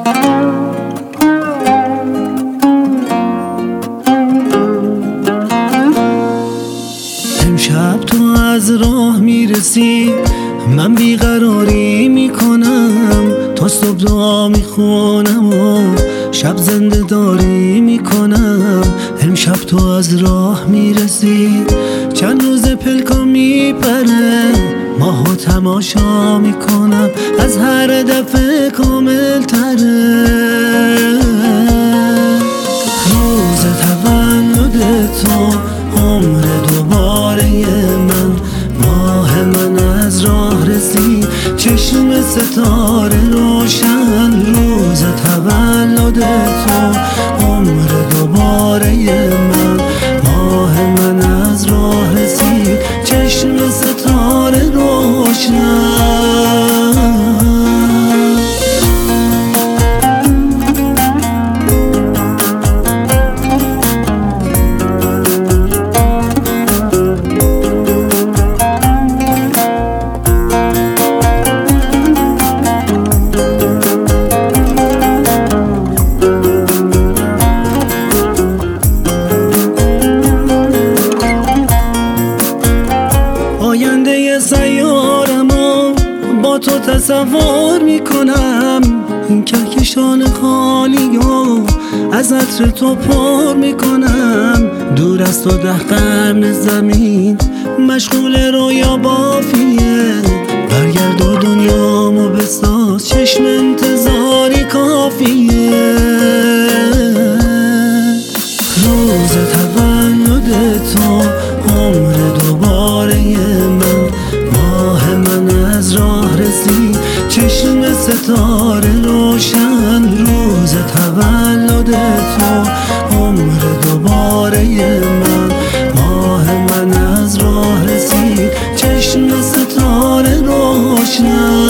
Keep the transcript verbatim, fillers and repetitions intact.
امشب تو از راه میرسی، من بیقراری میکنم، تا صبح دعا میخونم و شب زنده داری میکنم. امشب تو از راه میرسی، چند روز پلکا میپره، ماهو تماشا میکنم، از هر دفعه کامل تره. روز تولد تو، عمر دوباره من، ماه من از راه رسید، چشم ستاره روشن. روز تولد تو، عمر دوباره من، ماه من از راه رسید، چشم ستاره روشن. آینده سیارمو با تو تصور میکنم، این کهکشان خالی و از عطر تو پر میکنم. دور از تو ده قرن زمین مشغول رویا بافیه، برگرد و دنیامو بساز، چشم انتظاری کافیه. روز تولد تو، عمر دوباره من، ماه من از راه رسید، چشم ستاره روشن. روز تولد تو، عمر دوباره من، ماه من از راه رسید، چشم ستاره روشن.